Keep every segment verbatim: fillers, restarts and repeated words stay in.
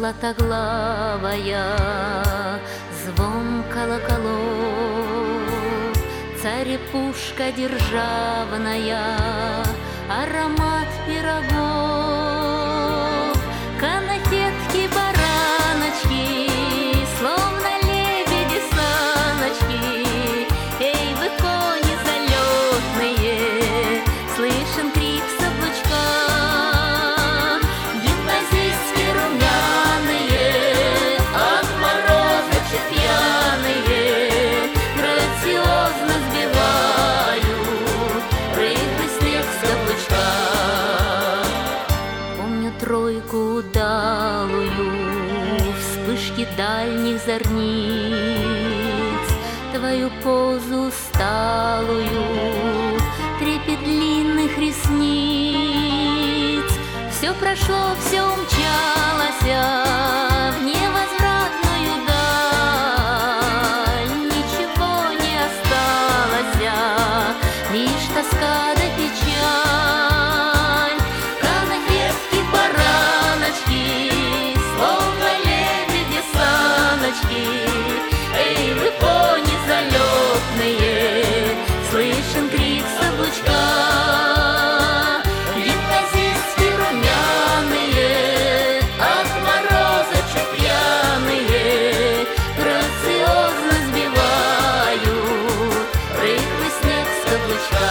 златоглавая, звон колоколов, царь-пушка державная, аромат пирогов, конфетки, бараночки, словно лебеди саночки. Эй, вы, кони залетные, слышен крик с облучка. Гимназистки румяные, от мороза пьяные, грациозно сбивают рыхлый снег с облучка. Помню тройку удалую, вспышки дальних зорниц, твою позу усталую, трепет длинных ресниц. Все прошло, все умчалось в невозвратную даль. Ничего не осталось, лишь тоска да печаль. Конфетки, бараночки, словно лебеди саночки. Эй, вы, кони залетные, слышен крик с облучка. Гимназистки румяные, от мороза чуть пьяные, грациозно сбивают рыхлый снег с облучка.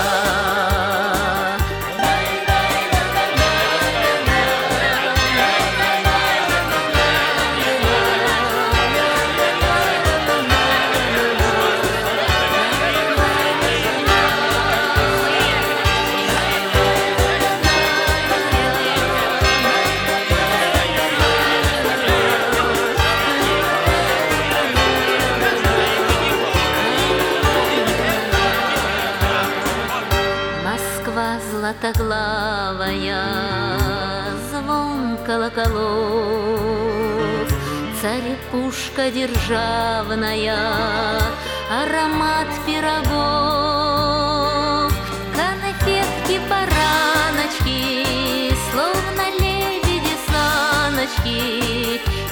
Москва златоглавая, звон колоколов, царь-пушка державная, аромат пирогов, конфетки, бараночки, словно лебеди саночки.